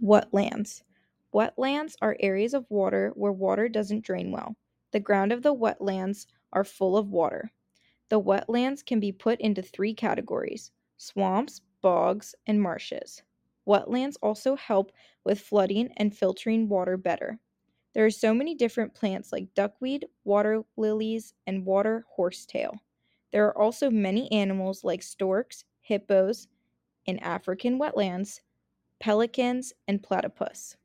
Wetlands. Wetlands are areas of water where water doesn't drain well. The ground of the wetlands are full of water. The wetlands can be put into three categories: swamps, bogs, and marshes. Wetlands also help with flooding and filtering water better. There are so many different plants like duckweed, water lilies, and water horsetail. There are also many animals like storks, hippos in African wetlands, pelicans, and platypus.